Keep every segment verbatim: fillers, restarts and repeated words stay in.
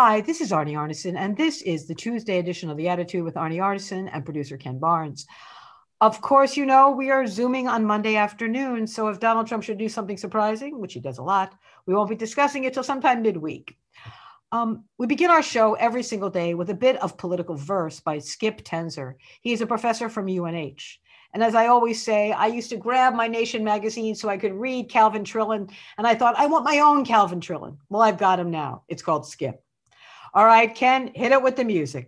Hi, this is Arnie Arnesen, and this is the Tuesday edition of The Attitude with Arnie Arnesen and producer Ken Barnes. Of course, you know, we are Zooming on Monday afternoon, so if Donald Trump should do something surprising, which he does a lot, we won't be discussing it till sometime midweek. Um, we begin our show every single day with a bit of political verse by Skip Tenzer. He is a professor from U N H. And as I always say, I used to grab my Nation magazine so I could read Calvin Trillin, and I thought, I want my own Calvin Trillin. Well, I've got him now. It's called Skip. All right, Ken, hit it with the music.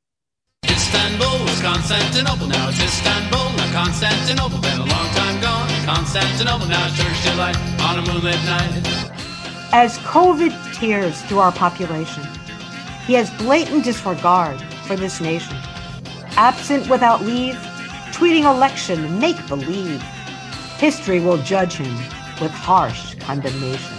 Istanbul was Constantinople, now it's Istanbul, not Constantinople. Been a long time gone, Constantinople, now church delight on a moonlit night. As COVID tears through our population, he has blatant disregard for this nation. Absent without leave, tweeting election make-believe. History will judge him with harsh condemnation.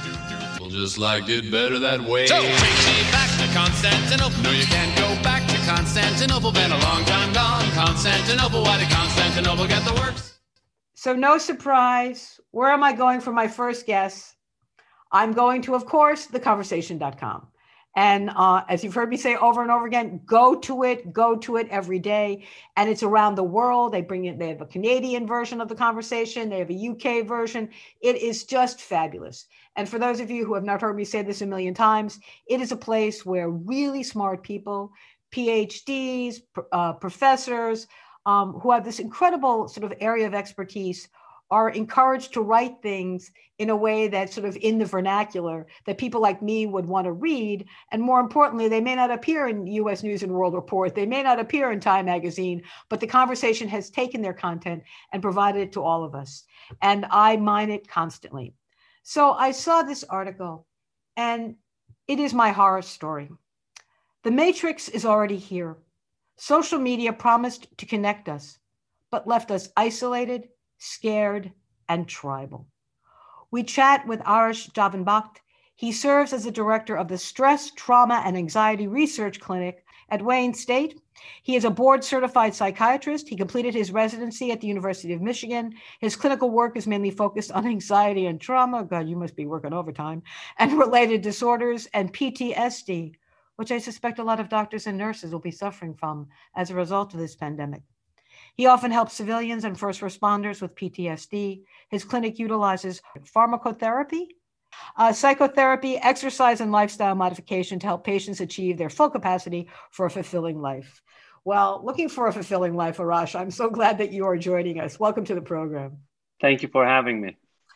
Just liked it better that way. So take me back to Constantinople. No, you can't go back to Constantinople. Been a long time gone. Constantinople. Why did Constantinople get the works? So no surprise. Where am I going for my first guess? I'm going to, of course, the conversation dot com. And uh, as you've heard me say over and over again, go to it, go to it every day. And it's around the world. They bring it, they have a Canadian version of the conversation. They have a U K version. It is just fabulous. And for those of you who have not heard me say this a million times, it is a place where really smart people, P H Ds, uh, professors, um, who have this incredible sort of area of expertise are encouraged to write things in a way that's sort of in the vernacular that people like me would want to read. And more importantly, they may not appear in U S News and World Report. They may not appear in Time Magazine, but the conversation has taken their content and provided it to all of us. And I mine it constantly. So I saw this article and it is my horror story. The Matrix is already here. Social media promised to connect us, but left us isolated, scared, and tribal. We chat with Arish Javanbakht. He serves as the director of the Stress, Trauma, and Anxiety Research Clinic at Wayne State. He is a board-certified psychiatrist. He completed his residency at the University of Michigan. His clinical work is mainly focused on anxiety and trauma. God, you must be working overtime. And related disorders and P T S D, which I suspect a lot of doctors and nurses will be suffering from as a result of this pandemic. He often helps civilians and first responders with P T S D. His clinic utilizes pharmacotherapy, uh, psychotherapy, exercise, and lifestyle modification to help patients achieve their full capacity for a fulfilling life. Well, looking for a fulfilling life, Arash, I'm so glad that you are joining us. Welcome to the program. Thank you for having me.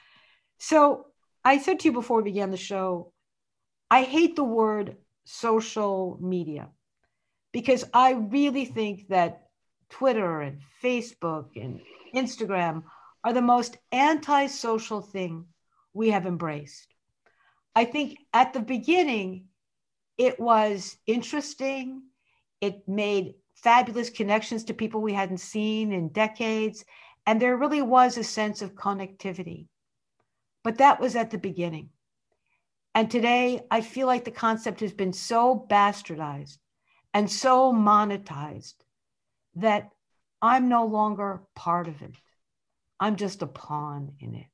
So I said to you before we began the show, I hate the word social media because I really think that Twitter and Facebook and Instagram are the most anti-social thing we have embraced. I think at the beginning, it was interesting. It made fabulous connections to people we hadn't seen in decades. And there really was a sense of connectivity. But that was at the beginning. And today, I feel like the concept has been so bastardized and so monetized that I'm no longer part of it. I'm just a pawn in it.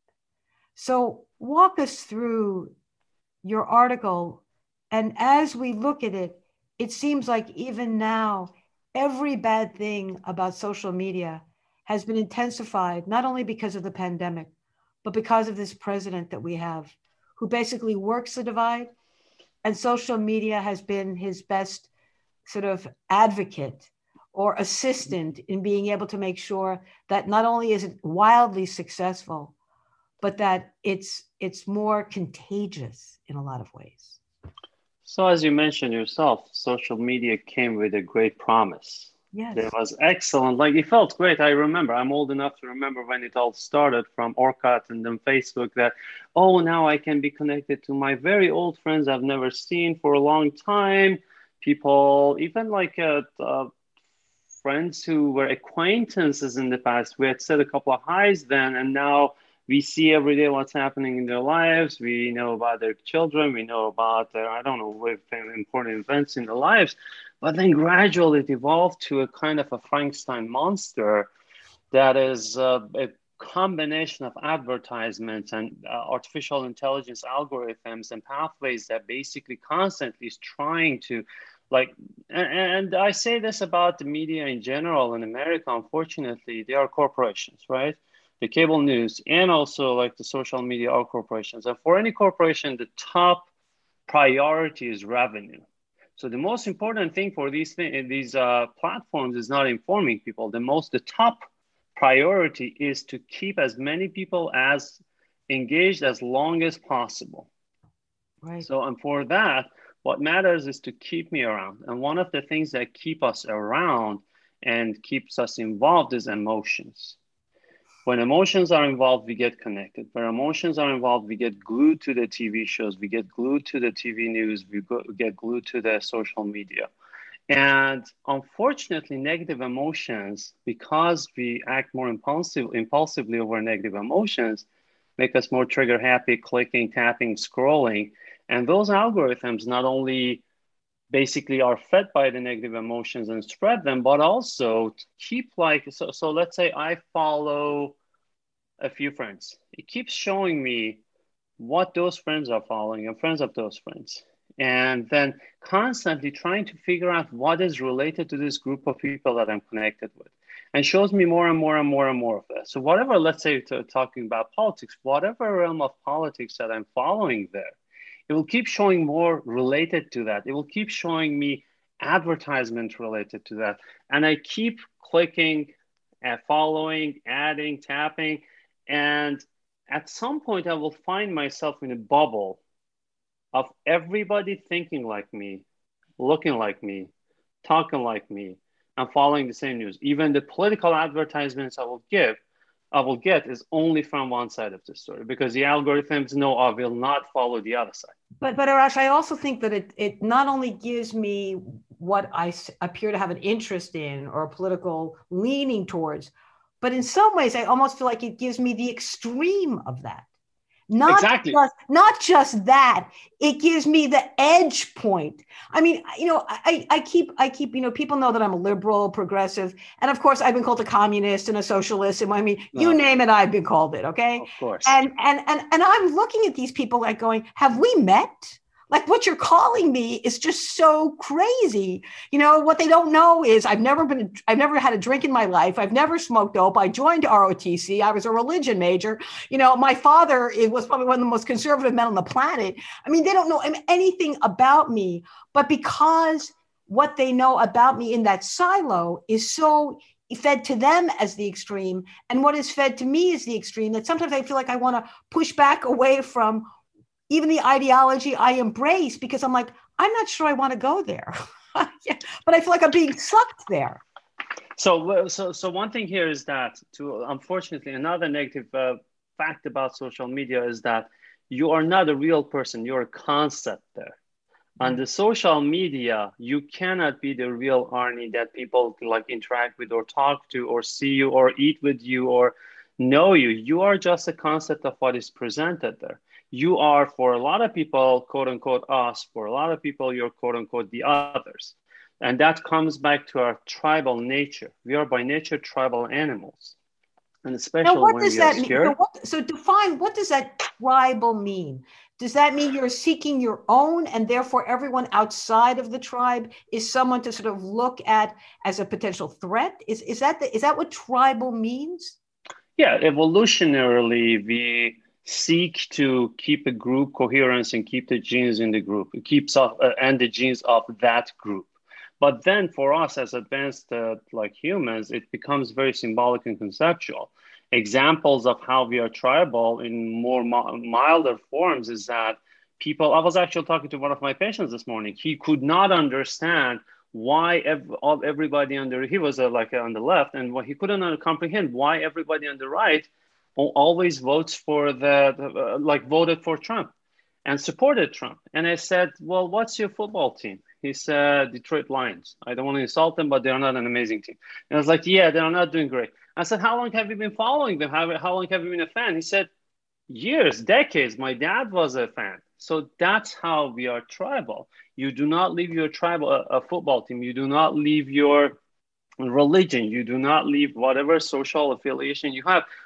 So walk us through your article. And as we look at it, it seems like even now, every bad thing about social media has been intensified, not only because of the pandemic, but because of this president that we have, who basically works the divide. And social media has been his best sort of advocate or assistant in being able to make sure that not only is it wildly successful, but that it's it's more contagious in a lot of ways. So as you mentioned yourself, social media came with a great promise. Yes. It was excellent. Like, it felt great. I remember, I'm old enough to remember when it all started from Orkut and then Facebook, that, oh, now I can be connected to my very old friends I've never seen for a long time. People, even like uh, uh, friends who were acquaintances in the past. We had said a couple of highs then, and now we see every day what's happening in their lives. We know about their children. We know about their, I don't know, important events in their lives. But then gradually it evolved to a kind of a Frankenstein monster that is uh, a combination of advertisements and uh, artificial intelligence algorithms and pathways that basically constantly is trying to like, and, and I say this about the media in general in America, unfortunately, they are corporations, right? The cable news and also like the social media are corporations. And for any corporation, the top priority is revenue. So the most important thing for these th- these uh, platforms is not informing people. The most, the top priority is to keep as many people as engaged as long as possible. Right. So, and for that, what matters is to keep me around. And one of the things that keep us around and keeps us involved is emotions. When emotions are involved, we get connected. When emotions are involved, we get glued to the T V shows, we get glued to the T V news, we go, get glued to the social media. And unfortunately, negative emotions, because we act more impulsive, impulsively over negative emotions, make us more trigger happy, clicking, tapping, scrolling. And those algorithms not only basically are fed by the negative emotions and spread them, but also keep like, so, so let's say I follow a few friends. It keeps showing me what those friends are following and friends of those friends. And then constantly trying to figure out what is related to this group of people that I'm connected with, and shows me more and more and more and more of that. So whatever, let's say to, talking about politics, whatever realm of politics that I'm following there, it will keep showing more related to that. It will keep showing me advertisement related to that. And I keep clicking and following, adding, tapping. And at some point, I will find myself in a bubble of everybody thinking like me, looking like me, talking like me, and following the same news. Even the political advertisements I will give, I will get is only from one side of the story, because the algorithms know I will not follow the other side. But, but Arash, I also think that it, it not only gives me what I appear to have an interest in or a political leaning towards, but in some ways, I almost feel like it gives me the extreme of that. Not exactly. just, not just that, it gives me the edge point. I mean, you know, I, I keep, I keep, you know, people know that I'm a liberal, progressive, and of course, I've been called a communist and a socialist, and I mean, no. you name it, I've been called it. Okay, of course. And and and and I'm looking at these people like going, have we met? Like what you're calling me is just so crazy. You know, what they don't know is I've never been, I've never had a drink in my life. I've never smoked dope. I joined R O T C. I was a religion major. You know, my father it was probably one of the most conservative men on the planet. I mean, they don't know anything about me, but because what they know about me in that silo is so fed to them as the extreme, and what is fed to me is the extreme, that sometimes I feel like I want to push back away from even the ideology I embrace, because I'm like, I'm not sure I want to go there, yeah, but I feel like I'm being sucked there. So, so, so one thing here is that, to unfortunately, another negative uh, fact about social media is that you are not a real person; you're a concept there. Mm-hmm. On the social media, you cannot be the real Arnie that people like interact with or talk to or see you or eat with you or know you. You are just a concept of what is presented there. You are, for a lot of people, quote unquote, us. For a lot of people, you're, quote unquote, the others. And that comes back to our tribal nature. We are by nature tribal animals. And especially now, what when does we that are mean? scared. So, what, so define, what does that tribal mean? Does that mean you're seeking your own, and therefore everyone outside of the tribe is someone to sort of look at as a potential threat? Is, is, that, the, is that what tribal means? Yeah, evolutionarily, we seek to keep a group coherence and keep the genes in the group. It keeps off uh, and the genes of that group. But then for us as advanced uh, like humans, it becomes very symbolic and conceptual. Examples of how we are tribal in more mi- milder forms is that people, I was actually talking to one of my patients this morning. He could not understand why ev- all, everybody on the, he was uh, like uh, on the left, and what he couldn't uh, comprehend why everybody on the right always votes for the, the uh, like voted for Trump and supported Trump. And I said, well, what's your football team? He said, Detroit Lions. I don't want to insult them, but they're not an amazing team. And I was like, yeah, they're not doing great. I said, how long have you been following them? How, how long have you been a fan? He said, years, decades. My dad was a fan. So that's how we are tribal. You do not leave your tribal, a, a football team. You do not leave your religion. You do not leave whatever social affiliation you have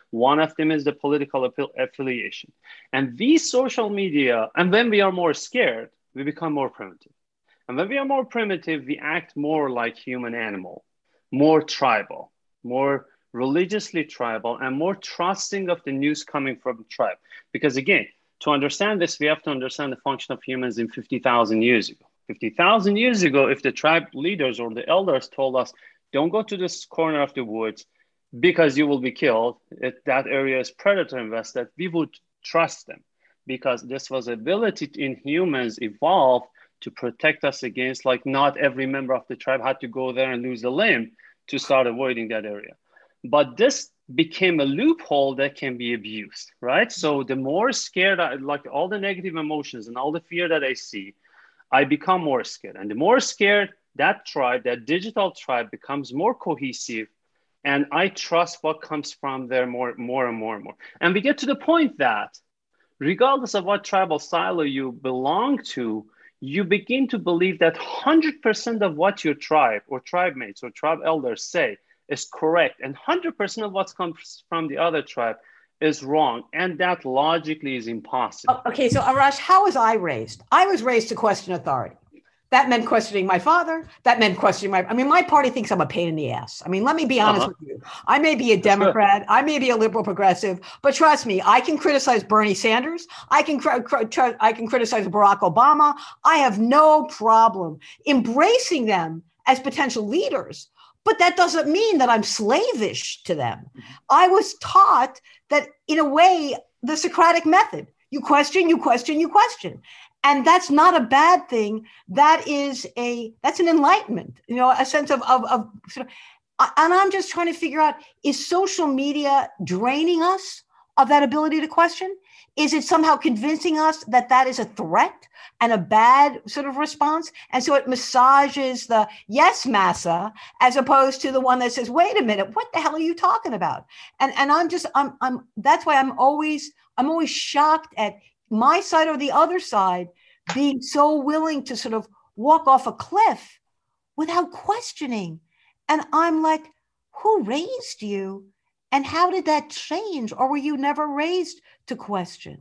One of them is the political affiliation. And these social media, and when we are more scared, we become more primitive. And when we are more primitive, we act more like human animal, more tribal, more religiously tribal, and more trusting of the news coming from the tribe. Because again, to understand this, we have to understand the function of humans in fifty thousand years ago. fifty thousand years ago, if the tribe leaders or the elders told us, don't go to this corner of the woods because you will be killed, if that area is predator invested, we would trust them, because this was ability in humans evolved to protect us against, like, not every member of the tribe had to go there and lose a limb to start avoiding that area. But this became a loophole that can be abused, right? So the more scared, I, like all the negative emotions and all the fear that I see, I become more scared. And the more scared, that tribe, that digital tribe becomes more cohesive. And I trust what comes from there more, more and more and more. And we get to the point that regardless of what tribal silo you belong to, you begin to believe that one hundred percent of what your tribe or tribe mates or tribe elders say is correct, and one hundred percent of what comes from the other tribe is wrong. And that logically is impossible. Okay, so Arash, how was I raised? I was raised to question authority. That meant questioning my father. That meant questioning my, I mean, my party thinks I'm a pain in the ass. I mean, let me be honest uh-huh. with you. I may be a Democrat. I may be a liberal progressive, but trust me, I can criticize Bernie Sanders. I can, cr- cr- I can criticize Barack Obama. I have no problem embracing them as potential leaders, but that doesn't mean that I'm slavish to them. I was taught that, in a way, the Socratic method, you question, you question, you question. And that's not a bad thing. That is a, that's an enlightenment, you know, a sense of, of, of sort of, and I'm just trying to figure out, is social media draining us of that ability to question? Is it somehow convincing us that that is a threat and a bad sort of response? And so it massages the yes, massa, as opposed to the one that says, wait a minute, what the hell are you talking about? And, and I'm just, I'm, I'm, that's why I'm always, I'm always shocked at my side or the other side being so willing to sort of walk off a cliff without questioning. And I'm like, who raised you? And how did that change? Or were you never raised to question?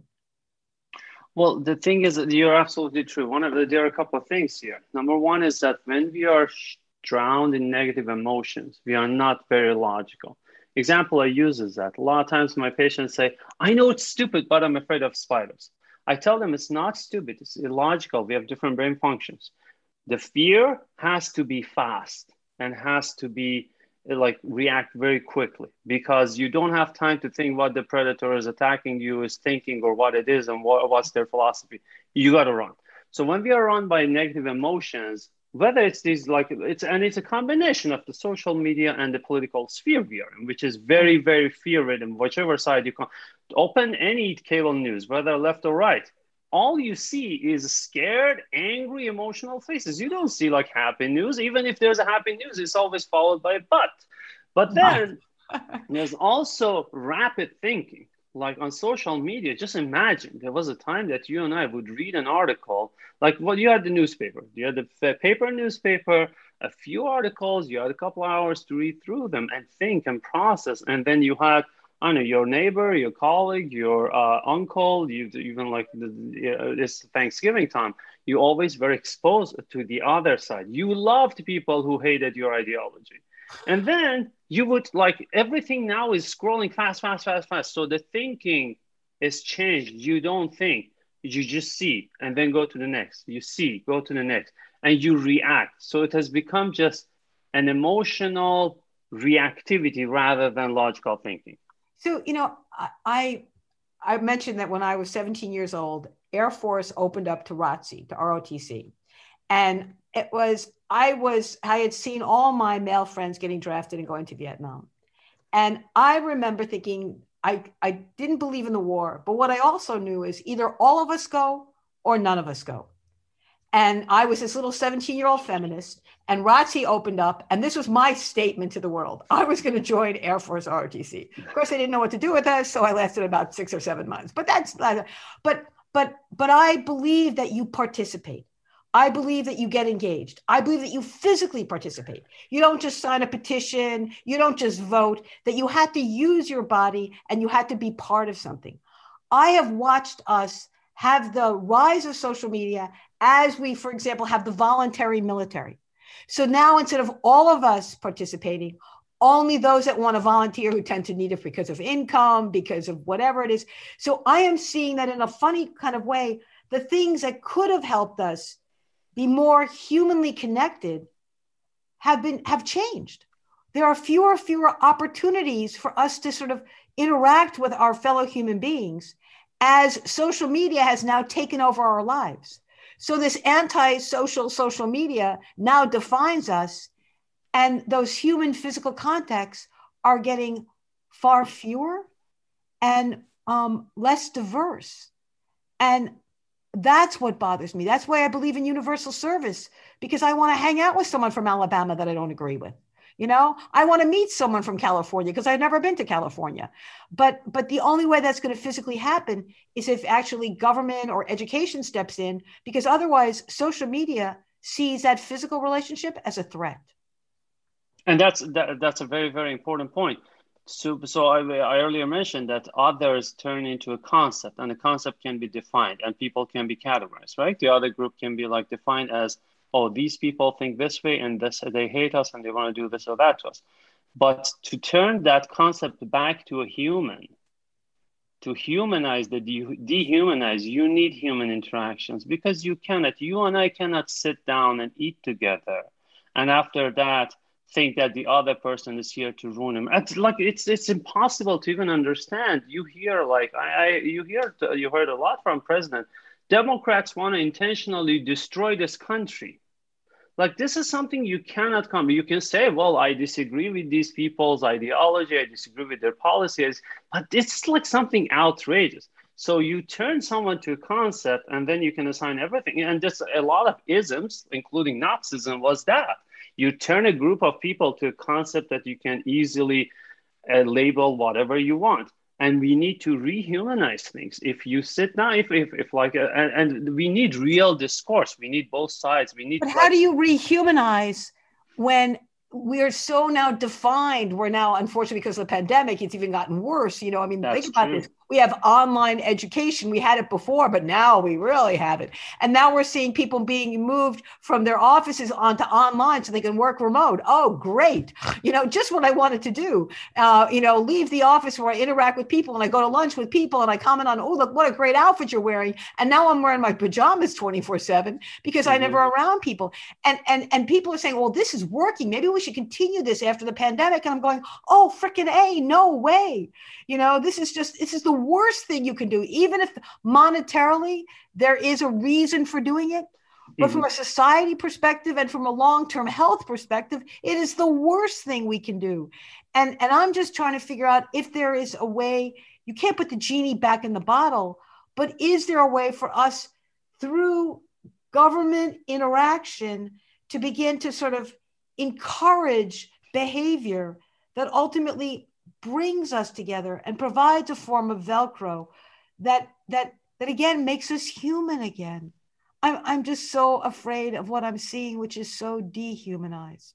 Well, the thing is that you're absolutely true. One of the, there are a couple of things here. Number one is that when we are drowned in negative emotions, we are not very logical. Example I use is that a lot of times my patients say, I know it's stupid, but I'm afraid of spiders. I tell them it's not stupid, it's illogical. We have different brain functions. The fear has to be fast and has to be like react very quickly, because you don't have time to think what the predator is attacking you is thinking or what it is and what, what's their philosophy. You got to run. So when we are run by negative emotions, whether it's these like it's and it's a combination of the social media and the political sphere we are in, which is very, very fear-ridden, whichever side you can open any cable news, whether left or right. All you see is scared, angry, emotional faces. You don't see like happy news. Even if there's a happy news, it's always followed by a but. But then there's also rapid thinking. Like on social media, just imagine there was a time that you and I would read an article, like well, you had the newspaper, you had the paper newspaper, a few articles, you had a couple hours to read through them and think and process. And then you had, I don't know, your neighbor, your colleague, your uh, uncle, you even like the, uh, this Thanksgiving time, you always were exposed to the other side. You loved people who hated your ideology. And then you would like everything now is scrolling fast, fast, fast, fast. So the thinking is changed. You don't think, you just see and then go to the next. You see, go to the next, and you react. So it has become just an emotional reactivity rather than logical thinking. So, you know, I I mentioned that when I was seventeen years old, Air Force opened up to R O T C, to R O T C. And it was, I was, I had seen all my male friends getting drafted and going to Vietnam. And I remember thinking, I, I didn't believe in the war, but what I also knew is either all of us go or none of us go. And I was this little seventeen-year-old feminist, and R O T C opened up, and this was my statement to the world. I was going to join Air Force R O T C. Of course, I didn't know what to do with us, so I lasted about six or seven months. But that's, but but but I believe that you participate. I believe that you get engaged. I believe that you physically participate. You don't just sign a petition. You don't just vote, that you had to use your body and you had to be part of something. I have watched us have the rise of social media as we, for example, have the voluntary military. So now instead of all of us participating, only those that want to volunteer who tend to need it because of income, because of whatever it is. So I am seeing that in a funny kind of way, the things that could have helped us be more humanly connected have been have changed. There are fewer and fewer opportunities for us to sort of interact with our fellow human beings as social media has now taken over our lives. So this anti-social social media now defines us, and those human physical contacts are getting far fewer and um, less diverse. And that's what bothers me. That's why I believe in universal service, because I want to hang out with someone from Alabama that I don't agree with. You know, I want to meet someone from California because I've never been to California. But but the only way that's going to physically happen is if actually government or education steps in, because otherwise social media sees that physical relationship as a threat. And that's that, that's a very, very important point. So, so I, I earlier mentioned that others turn into a concept, and the concept can be defined and people can be categorized, right? The other group can be like defined as, oh, these people think this way and this, they hate us and they want to do this or that to us. But to turn that concept back to a human, to humanize the de- dehumanize, you need human interactions, because you cannot, you and I cannot sit down and eat together. And after that, think that the other person is here to ruin him. It's like it's it's impossible to even understand. You hear like I, I you hear you heard a lot from President. Democrats want to intentionally destroy this country. Like this is something you cannot come. You can say, well, I disagree with these people's ideology, I disagree with their policies, but this is like something outrageous. So you turn someone to a concept and then you can assign everything. And just a lot of isms, including Nazism, was that. You turn a group of people to a concept that you can easily uh, label whatever you want. And we need to rehumanize things. If you sit down, if, if, if like, a, and, and we need real discourse. We need both sides. We need. But how like, do you rehumanize when we're so now defined? We're now, unfortunately, because of the pandemic, it's even gotten worse. You know, I mean, That's think about true. this. We have online education. We had it before, but now we really have it. And now we're seeing people being moved from their offices onto online so they can work remote. Oh, great. You know, just what I wanted to do. Uh, you know, leave the office where I interact with people and I go to lunch with people and I comment on, oh, look, what a great outfit you're wearing. And now I'm wearing my pajamas twenty-four seven because mm-hmm. I'm never around people. And, and, and people are saying, well, this is working. Maybe we should continue this after the pandemic. And I'm going, oh, freaking A, no way. You know, this is just, this is the worst thing you can do, even if monetarily there is a reason for doing it. But mm-hmm. from a society perspective and from a long-term health perspective, it is the worst thing we can do. And, and I'm just trying to figure out if there is a way. You can't put the genie back in the bottle, but is there a way for us through government interaction to begin to sort of encourage behavior that ultimately brings us together and provides a form of Velcro that that that again makes us human again. I'm I'm just so afraid of what I'm seeing, which is so dehumanized.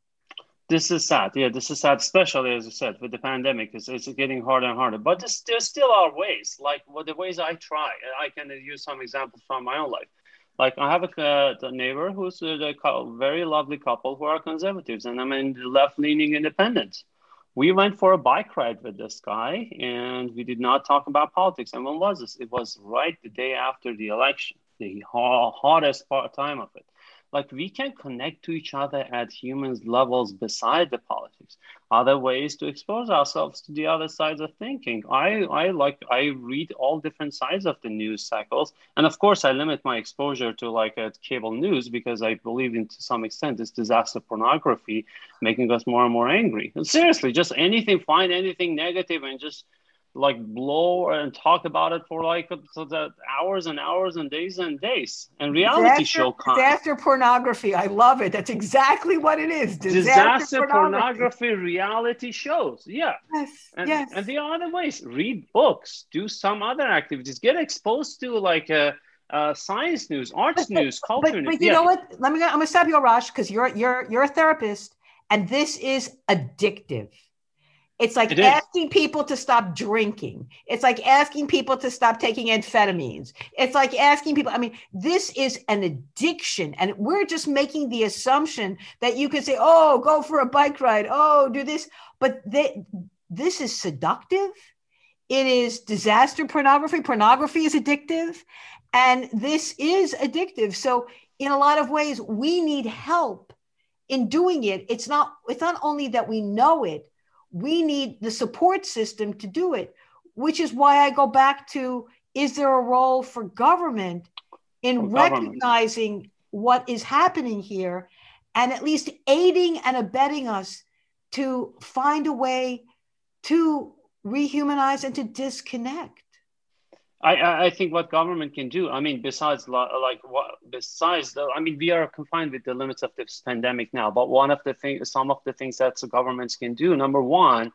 This is sad. Yeah, this is sad, especially as you said, with the pandemic. It's, it's getting harder and harder. But there's, there still are ways, like well, the ways I try. I can use some examples from my own life. Like I have a, uh, a neighbor who's a, a very lovely couple who are conservatives, and I'm in left-leaning independent. We went for a bike ride with this guy, and we did not talk about politics. And when was this? It was right the day after the election, the hottest part time of it. Like we can connect to each other at humans levels beside the politics. Other ways to expose ourselves to the other sides of thinking. I, I like I read all different sides of the news cycles, and of course I limit my exposure to like a cable news because I believe in to some extent this disaster pornography making us more and more angry. And seriously, just anything, find anything negative and just like blow and talk about it for like so that hours and hours and days and days. And reality disaster, show content. Disaster pornography. I love it. That's exactly what it is. Disaster, disaster pornography. pornography reality shows. Yeah. Yes. And, yes. And the other ways, read books, do some other activities, get exposed to like a, uh, science news, arts But, but, news, culture but, news. but you Yeah. know what? Let me. I'm gonna stop you, Arash, because you're you're you're a therapist, and this is addictive. It's like It is. asking people to stop drinking. It's like asking people to stop taking amphetamines. It's like asking people. I mean, this is an addiction, and we're just making the assumption that you can say, "Oh, go for a bike ride. Oh, do this," but they, this is seductive. It is disaster pornography. Pornography is addictive, and this is addictive. So, in a lot of ways, we need help in doing it. It's not. It's not only that we know it. We need the support system to do it, which is why I go back to, is there a role for government in For government. recognizing what is happening here and at least aiding and abetting us to find a way to rehumanize and to disconnect? I, I think what government can do, I mean, besides like what, besides the, I mean, we are confined with the limits of this pandemic now, but one of the things, some of the things that the governments can do, number one,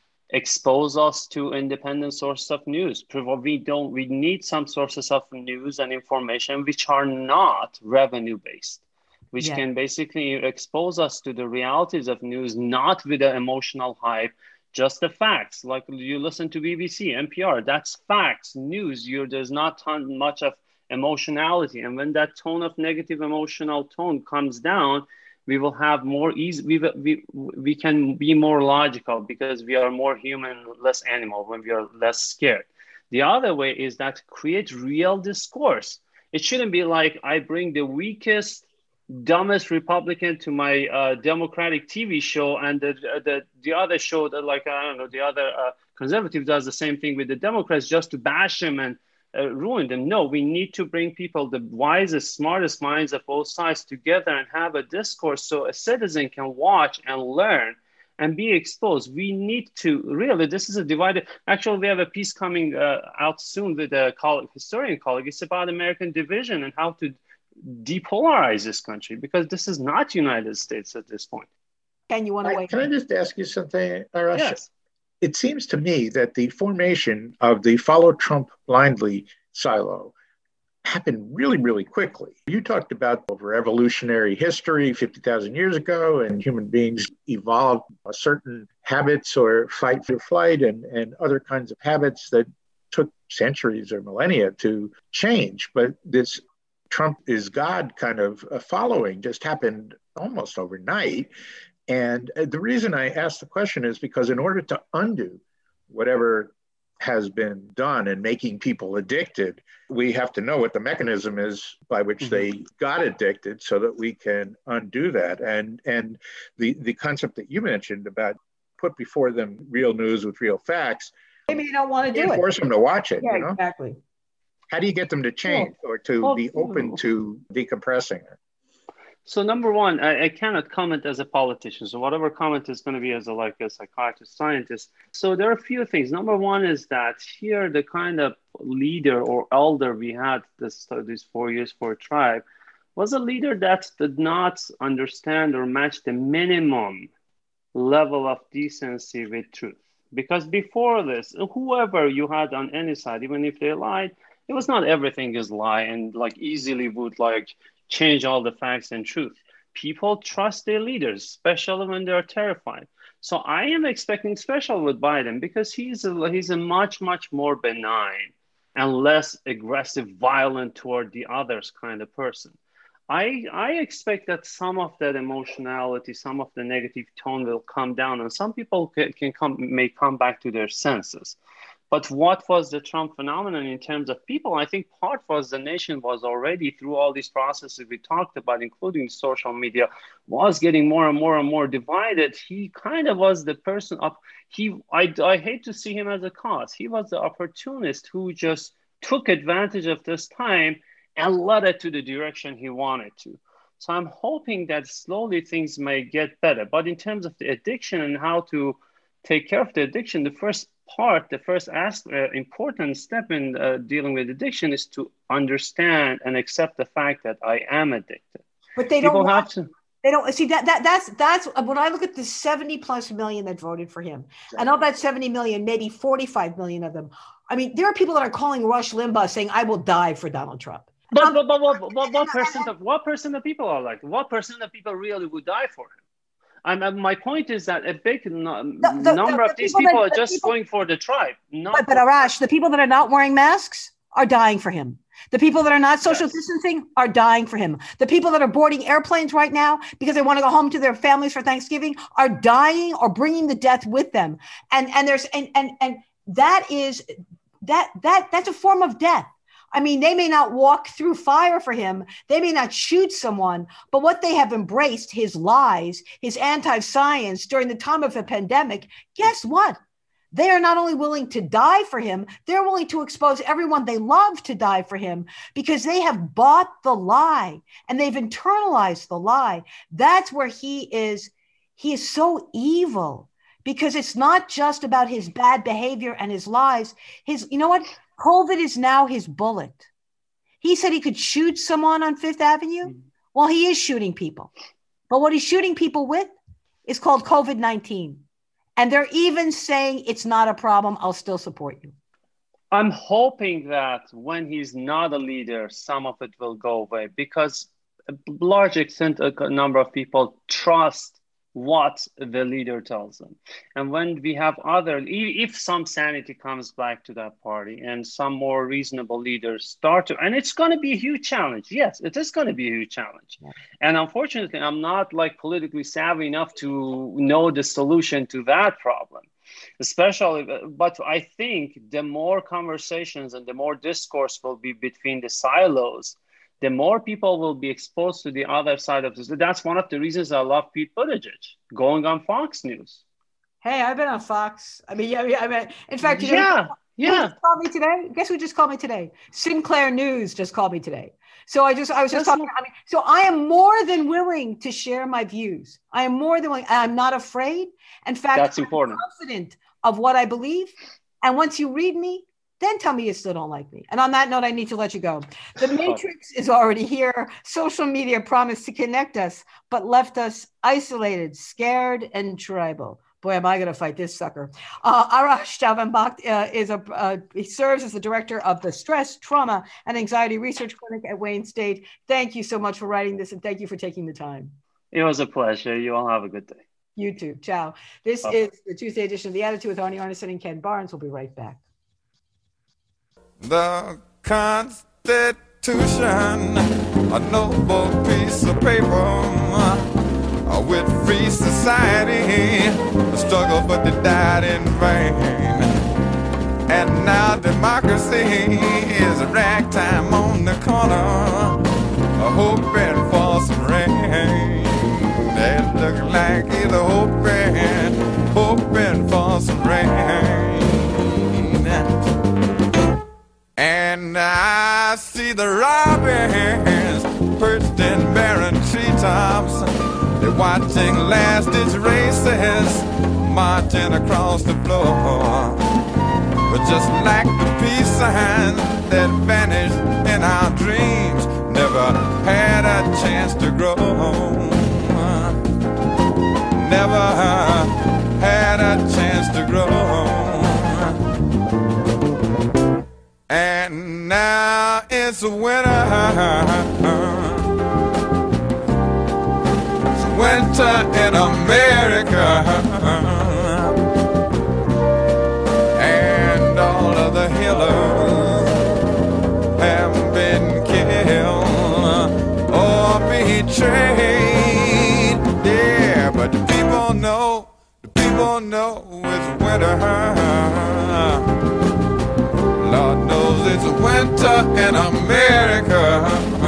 expose us to independent sources of news. We don't, we need some sources of news and information which are not revenue based, which Yeah. can basically expose us to the realities of news, not with the emotional hype, just the facts. Like you listen to B B C, N P R, that's facts, news. You're, there's not ton, much of emotionality. And when that tone of negative emotional tone comes down, we will have more easy, we, we, we can be more logical because we are more human, less animal, when we are less scared. The other way is that create real discourse. It shouldn't be like I bring the weakest, dumbest Republican to my uh, Democratic T V show, and the the, the other show that, like, I don't know, the other uh, conservative does the same thing with the Democrats just to bash them and uh, ruin them. No, we need to bring people, the wisest, smartest minds of both sides together and have a discourse so a citizen can watch and learn and be exposed. We need to really, this is a divided, actually we have a piece coming uh, out soon with a colleague, historian colleague. It's about American division and how to depolarize this country, because this is not United States at this point. Can you want to I, wait? Can I just ask you something, Arash? Yes. It seems to me that the formation of the follow Trump blindly silo happened really, really quickly. You talked about over evolutionary history fifty thousand years ago, and human beings evolved certain habits or fight or flight and, and other kinds of habits that took centuries or millennia to change. But this Trump is God kind of a following just happened almost overnight. And the reason I ask the question is because in order to undo whatever has been done in making people addicted, we have to know what the mechanism is by which mm-hmm. they got addicted so that we can undo that. And and the, the concept that you mentioned about put before them real news with real facts. Maybe you don't want to do it. Force them to watch it. Yeah, you know? Exactly. How do you get them to change well, or to well, be open to decompressing it? So number one, I, I cannot comment as a politician. So whatever comment is going to be as a like a psychiatrist, scientist. So there are a few things. Number one is that here the kind of leader or elder we had this uh, these four years for a tribe was a leader that did not understand or match the minimum level of decency with truth. Because before this, whoever you had on any side, even if they lied, it was not everything is lie and like easily would like change all the facts and truth. People trust their leaders, especially when they're terrified. So I am expecting, especially with Biden, because he's a, he's a much, much more benign and less aggressive, violent toward the others kind of person. I, I expect that some of that emotionality, some of the negative tone will come down, and some people can, can come may come back to their senses. But what was the Trump phenomenon in terms of people? I think part was the nation was already through all these processes we talked about, including social media, was getting more and more and more divided. He kind of was the person of, he, I, I hate to see him as a cause. He was the opportunist who just took advantage of this time and led it to the direction he wanted to. So I'm hoping that slowly things may get better. But in terms of the addiction and how to take care of the addiction, the first part, the first aspect, uh, important step in uh, dealing with addiction is to understand and accept the fact that I am addicted. But they don't People want, have to. They don't see that, that that's, that's when I look at the seventy plus million that voted for him, and of that seventy million, maybe forty-five million of them. I mean, there are people that are calling Rush Limbaugh saying, I will die for Donald Trump. but, but, but what, what, what percent of what percent of people are like? What percent of people really would die for him? And my point is that a big no, the, the, number the, the of these people, people that, are just people, going for the tribe. Not but, but Arash, the people that are not wearing masks are dying for him. The people that are not social yes. distancing are dying for him. The people that are boarding airplanes right now because they want to go home to their families for Thanksgiving are dying or bringing the death with them. And and there's and and and that is that that that's a form of death. I mean, they may not walk through fire for him. They may not shoot someone, but what they have embraced, his lies, his anti-science during the time of a pandemic, guess what? They are not only willing to die for him, they're willing to expose everyone they love to die for him because they have bought the lie and they've internalized the lie. That's where he is. He is so evil because it's not just about his bad behavior and his lies. His, you know what? COVID is now his bullet. He said he could shoot someone on Fifth Avenue. Well, he is shooting people. But what he's shooting people with is called COVID nineteen. And they're even saying it's not a problem. I'll still support you. I'm hoping that when he's not a leader, some of it will go away because a large extent, a number of people trust what the leader tells them. And when we have other, if some sanity comes back to that party and some more reasonable leaders start to, and it's going to be a huge challenge. Yes, it is going to be a huge challenge. Yeah. And unfortunately, I'm not like politically savvy enough to know the solution to that problem, especially, but I think the more conversations and the more discourse will be between the silos, the more people will be exposed to the other side of this. That's one of the reasons I love Pete Buttigieg going on Fox News. Hey, I've been on Fox. I mean, yeah, I mean, in fact, you yeah, know, yeah. Who just called me today? Guess who just called me today? Sinclair News just called me today. So I just, I was just That's talking. I mean, so I am more than willing to share my views. I am more than willing. I'm not afraid. In fact, That's I'm important. confident of what I believe. And once you read me, then tell me you still don't like me. And on that note, I need to let you go. The Matrix is already here. Social media promised to connect us, but left us isolated, scared, and tribal. Boy, am I going to fight this sucker. Uh, Arash Taubenbach uh, is a, uh, he serves as the director of the Stress, Trauma, and Anxiety Research Clinic at Wayne State. Thank you so much for writing this, and thank you for taking the time. It was a pleasure. You all have a good day. You too. Ciao. This Bye. Is the Tuesday edition of The Attitude with Arnie Arnesen and Ken Barnes. We'll be right back. The Constitution, a noble piece of paper, with free society, a struggle but they died in vain. And now democracy is a ragtime on the corner, hoping for some rain. It looks like he's hoping, hoping for some rain. And I see the robins perched in barren treetops. They're watching last-ditch races marching across the floor. But just like the peace signs that vanished in our dreams, never had a chance to grow. Never had a chance to grow. And now it's winter, it's winter in America, and all of the healers have been killed or betrayed. Yeah, but the people know, the people know it's winter. Lord knows it's winter in America,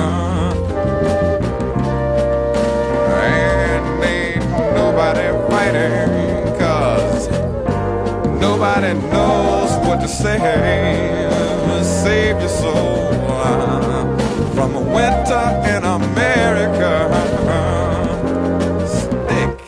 and ain't nobody fighting, 'cause nobody knows what to say. Save your soul from a winter in America. Stick.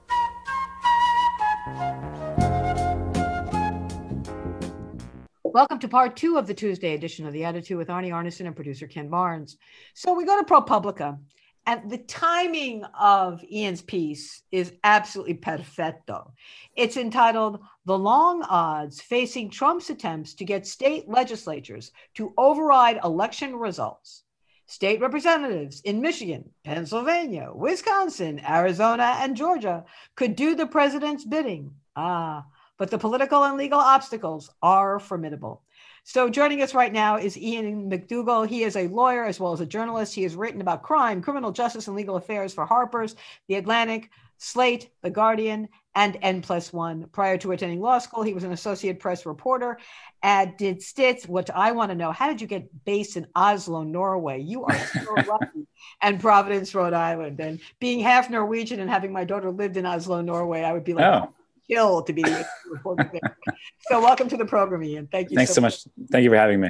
Welcome to part two of the Tuesday edition of The Attitude with Arnie Arnesen and producer Ken Barnes. So we go to ProPublica, and the timing of Ian's piece is absolutely perfetto. It's entitled, "The Long Odds Facing Trump's Attempts to Get State Legislatures to Override Election Results." State representatives in Michigan, Pennsylvania, Wisconsin, Arizona, and Georgia could do the president's bidding. Ah, but the political and legal obstacles are formidable. So joining us right now is Ian McDougall. He is a lawyer as well as a journalist. He has written about crime, criminal justice, and legal affairs for Harper's, The Atlantic, Slate, The Guardian, and N plus one. Prior to attending law school, he was an associate press reporter at did Stitz. What I want to know, how did you get based in Oslo, Norway? You are so lucky. And Providence, Rhode Island. And being half Norwegian and having my daughter lived in Oslo, Norway, I would be like, oh. chill to be the reporter. So welcome to the program, Ian. Thank you. Thanks so much. much. Thank you for having me.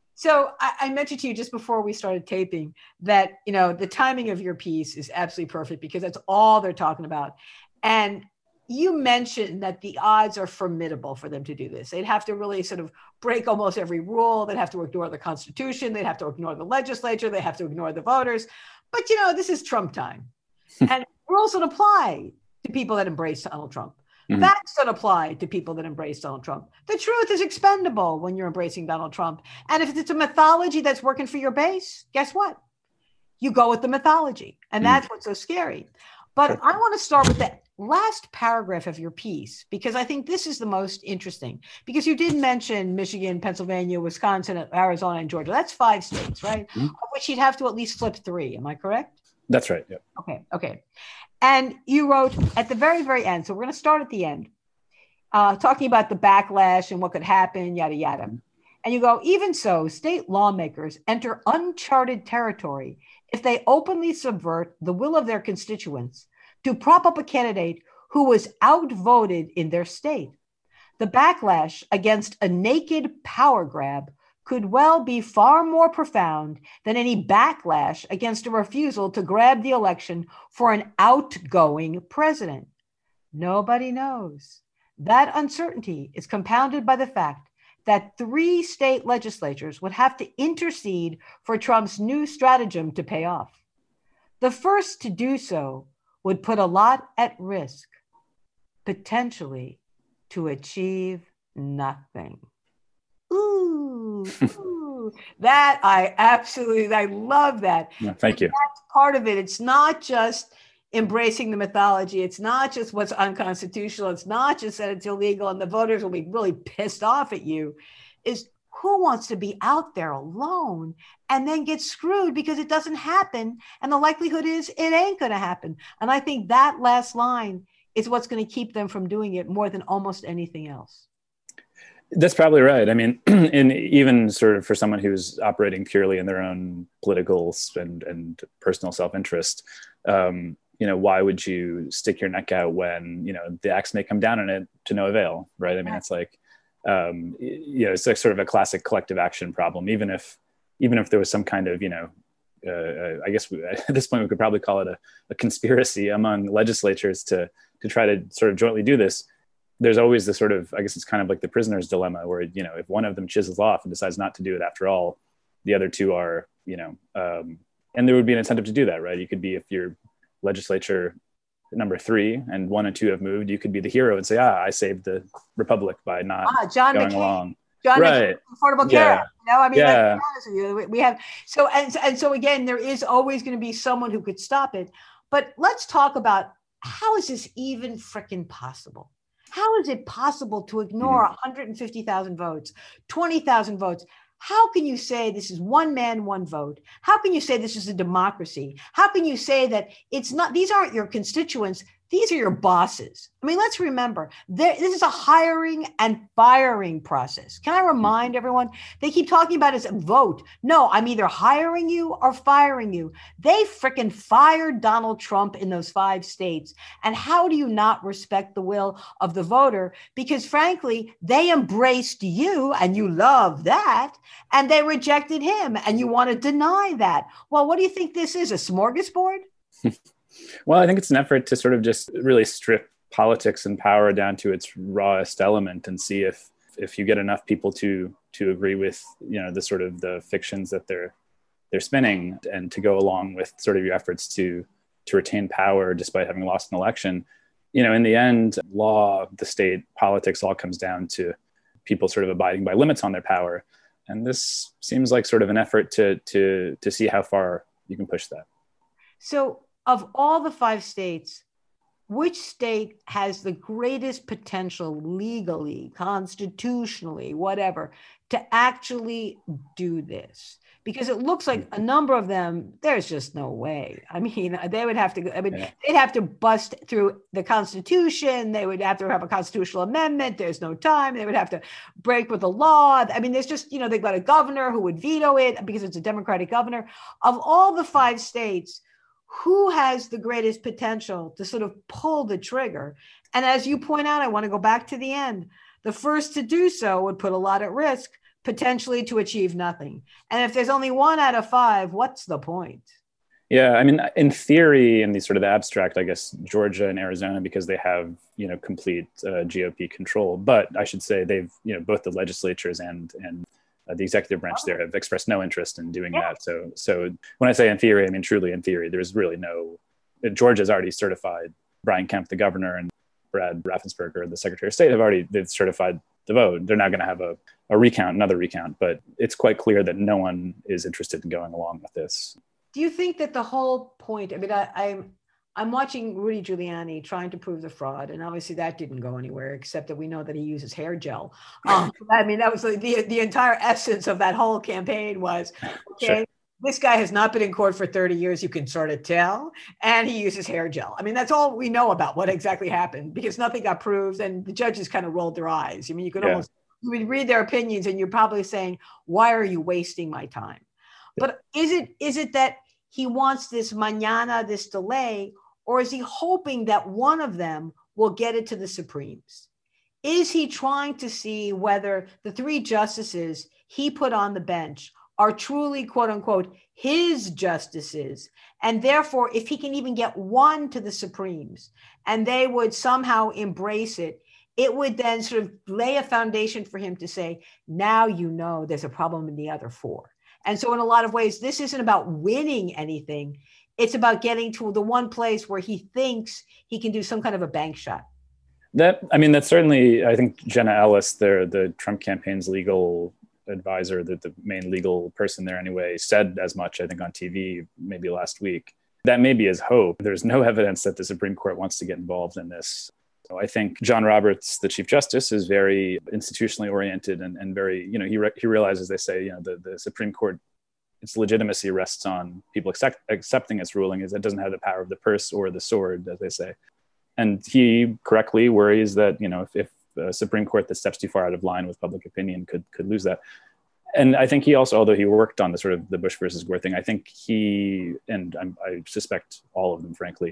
So I, I mentioned to you just before we started taping that, you know, the timing of your piece is absolutely perfect because that's all they're talking about. And you mentioned that the odds are formidable for them to do this. They'd have to really sort of break almost every rule. They'd have to ignore the Constitution. They'd have to ignore the legislature. They have to ignore the voters. But, you know, this is Trump time. And rules don't apply to people that embrace Donald Trump. Mm-hmm. Facts don't apply to people that embrace Donald Trump. The truth is expendable when you're embracing Donald Trump. And if it's a mythology that's working for your base, guess what? You go with the mythology. And that's mm-hmm. what's so scary. But sure. I want to start with the last paragraph of your piece, because I think this is the most interesting, because you did mention Michigan, Pennsylvania, Wisconsin, Arizona, and Georgia. That's five states, right? Mm-hmm. Of which you'd have to at least flip three. Am I correct? That's right. Yeah. Okay. Okay. And you wrote at the very, very end. So we're going to start at the end, uh, talking about the backlash and what could happen, yada, yada. Mm-hmm. And you go, even so, state lawmakers enter uncharted territory if they openly subvert the will of their constituents to prop up a candidate who was outvoted in their state. The backlash against a naked power grab could well be far more profound than any backlash against a refusal to grab the election for an outgoing president. Nobody knows. That uncertainty is compounded by the fact that three state legislatures would have to intercede for Trump's new stratagem to pay off. The first to do so would put a lot at risk, potentially to achieve nothing. Ooh, ooh. That I absolutely, I love that. Yeah, thank you. That's part of it. It's not just embracing the mythology. It's not just what's unconstitutional. It's not just that it's illegal and the voters will be really pissed off at you. Is who wants to be out there alone and then get screwed because it doesn't happen? And the likelihood is it ain't going to happen. And I think that last line is what's going to keep them from doing it more than almost anything else. That's probably right. I mean, and even sort of for someone who's operating purely in their own political and, and personal self-interest, um, you know, why would you stick your neck out when, you know, the axe may come down on it to no avail, right? I mean, it's like, um, you know, it's like sort of a classic collective action problem. Even if, even if there was some kind of, you know, uh, I guess we, at this point we could probably call it a, a conspiracy among legislatures to to try to sort of jointly do this. There's always the sort of, I guess it's kind of like the prisoner's dilemma where, you know, if one of them chisels off and decides not to do it after all, the other two are, you know, um, and there would be an incentive to do that, right? You could be, if you're legislature number three and one and two have moved, you could be the hero and say, ah, I saved the Republic by not ah, John going McCain. along. John right. McCain, Affordable Care. Yeah. You know, I mean, yeah. let's be honest with you. We have, so, and, and so again, there is always going to be someone who could stop it. But let's talk about, how is this even freaking possible? How is it possible to ignore mm-hmm. one hundred fifty thousand votes, twenty thousand votes? How can you say this is one man, one vote? How can you say this is a democracy? How can you say that it's not, these aren't your constituents, these are your bosses? I mean, let's remember, there, this is a hiring and firing process. Can I remind everyone? They keep talking about it as a vote. No, I'm either hiring you or firing you. They frickin' fired Donald Trump in those five states. And how do you not respect the will of the voter? Because frankly, they embraced you and you love that, and they rejected him and you want to deny that. Well, what do you think this is, a smorgasbord? Well, I think it's an effort to sort of just really strip politics and power down to its rawest element and see if if you get enough people to to agree with, you know, the sort of the fictions that they're they're spinning and to go along with sort of your efforts to to retain power despite having lost an election. You know, in the end, law, the state, politics all comes down to people sort of abiding by limits on their power. And this seems like sort of an effort to to to see how far you can push that. So of all the five states, which state has the greatest potential legally, constitutionally, whatever, to actually do this? Because it looks like a number of them, there's just no way. I mean, they would have to, I mean, yeah. they'd have to bust through the Constitution. They would have to have a constitutional amendment. There's no time. They would have to break with the law. I mean, there's just, you know, they've got a governor who would veto it because it's a Democratic governor. Of all the five states, who has the greatest potential to sort of pull the trigger? And as you point out, I want to go back to the end. The first to do so would put a lot at risk, potentially to achieve nothing. And if there's only one out of five, what's the point? Yeah, I mean, in theory, in the sort of abstract, I guess Georgia and Arizona, because they have, you know, complete uh, G O P control. But I should say they've, you know, both the legislatures and and uh, the executive branch there have expressed no interest in doing yeah. that. So, so when I say in theory, I mean truly in theory. There's really no. Georgia's already certified Brian Kemp, the governor, and Brad Raffensperger, the Secretary of State, have already they've certified the vote. They're not going to have a, a recount, another recount, but it's quite clear that no one is interested in going along with this. Do you think that the whole point, I mean, I, I'm, I'm watching Rudy Giuliani trying to prove the fraud, and obviously that didn't go anywhere, except that we know that he uses hair gel. Um, I mean, that was the, the, the entire essence of that whole campaign was, okay, sure. This guy has not been in court for thirty years, you can sort of tell, and he uses hair gel. I mean, that's all we know about what exactly happened, because nothing got proved, and the judges kind of rolled their eyes. I mean, you could yeah. almost you would read their opinions, and you're probably saying, why are you wasting my time? Yeah. But is it is it that he wants this mañana, this delay, or is he hoping that one of them will get it to the Supremes? Is he trying to see whether the three justices he put on the bench are truly, quote unquote, his justices? And therefore, if he can even get one to the Supremes and they would somehow embrace it, it would then sort of lay a foundation for him to say, now you know there's a problem in the other four. And so in a lot of ways, this isn't about winning anything. It's about getting to the one place where he thinks he can do some kind of a bank shot. That, I mean, that's certainly, I think Jenna Ellis, the, the Trump campaign's legal advisor, that the main legal person there anyway, said as much, I think, on T V maybe last week. That may be his hope. There's no evidence that the Supreme Court wants to get involved in this. So I think John Roberts, the Chief Justice, is very institutionally oriented and, and very, you know, he re- he realizes, they say, you know, the, the Supreme Court, its legitimacy rests on people accept, accepting its ruling, is it doesn't have the power of the purse or the sword, as they say. And he correctly worries that, you know, if, if a Supreme Court that steps too far out of line with public opinion could could lose that. And I think he also, although he worked on the sort of the Bush versus Gore thing, I think he, and I'm, I suspect all of them, frankly,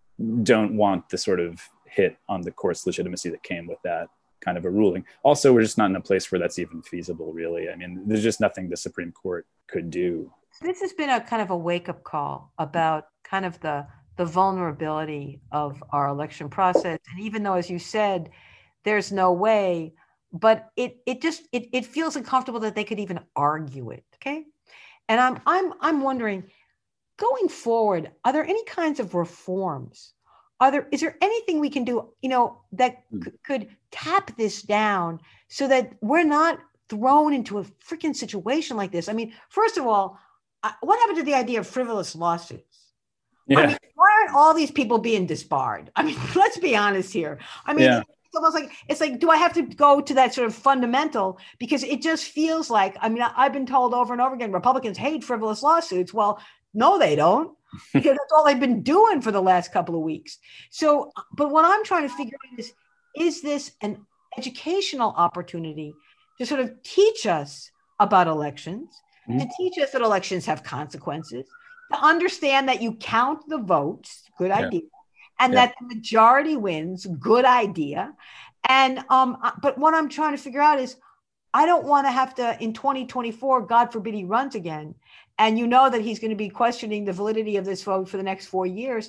don't want the sort of hit on the court's legitimacy that came with that kind of a ruling. Also, we're just not in a place where that's even feasible, really. I mean, there's just nothing the Supreme Court could do. This has been a kind of a wake-up call about kind of the, the vulnerability of our election process. And even though, as you said, there's no way, but it it just it it feels uncomfortable that they could even argue it. Okay. And I'm I'm I'm wondering, going forward, are there any kinds of reforms? Are there is there anything we can do, you know, that c- could tap this down so that we're not thrown into a freaking situation like this? I mean, first of all, uh, what happened to the idea of frivolous lawsuits? Yeah. I mean, why aren't all these people being disbarred? I mean, let's be honest here. I mean, yeah. It's almost like, it's like, do I have to go to that sort of fundamental? Because it just feels like, I mean, I've been told over and over again, Republicans hate frivolous lawsuits. Well, no, they don't, because that's all they've been doing for the last couple of weeks. So, but what I'm trying to figure out is, is this an educational opportunity to sort of teach us about elections, mm-hmm. to teach us that elections have consequences, to understand that you count the votes, good idea. Yeah. And yeah. that the majority wins, good idea. And, um, but what I'm trying to figure out is, I don't want to have to, in twenty twenty-four, God forbid he runs again, and you know that he's going to be questioning the validity of this vote for the next four years.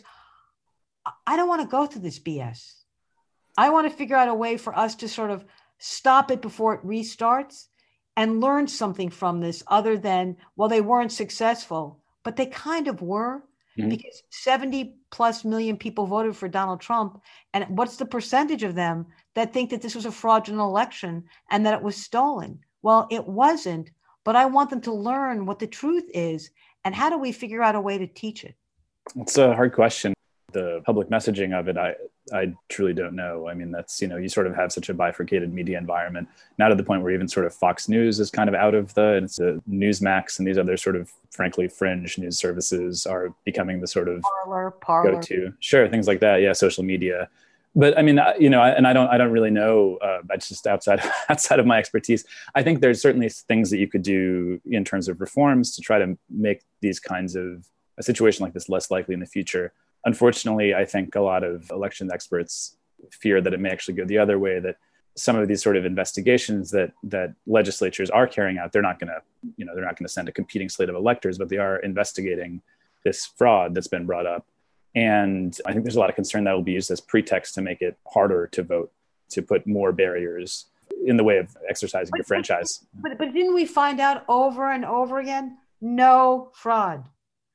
I don't want to go through this B S. I want to figure out a way for us to sort of stop it before it restarts and learn something from this other than, well, they weren't successful, but they kind of were. Mm-hmm. Because seventy plus million people voted for Donald Trump. And what's the percentage of them that think that this was a fraudulent election and that it was stolen? Well, it wasn't, but I want them to learn what the truth is. And how do we figure out a way to teach it? It's a hard question. The public messaging of it, I, I truly don't know. I mean, that's, you know, you sort of have such a bifurcated media environment, now to the point where even sort of Fox News is kind of out of the, and it's a Newsmax and these other sort of, frankly, fringe news services are becoming the sort of Parler, Parler. go-to. Sure, things like that. Yeah, social media. But I mean, you know, and I don't, I don't really know. Uh, that's just outside, outside of my expertise. I think there's certainly things that you could do in terms of reforms to try to make these kinds of a situation like this less likely in the future. Unfortunately, I think a lot of election experts fear that it may actually go the other way, that some of these sort of investigations that that legislatures are carrying out, they're not going to, you know, they're not going to send a competing slate of electors, but they are investigating this fraud that's been brought up. And I think there's a lot of concern that will be used as pretext to make it harder to vote, to put more barriers in the way of exercising but, your franchise. But, but didn't we find out over and over again? No fraud.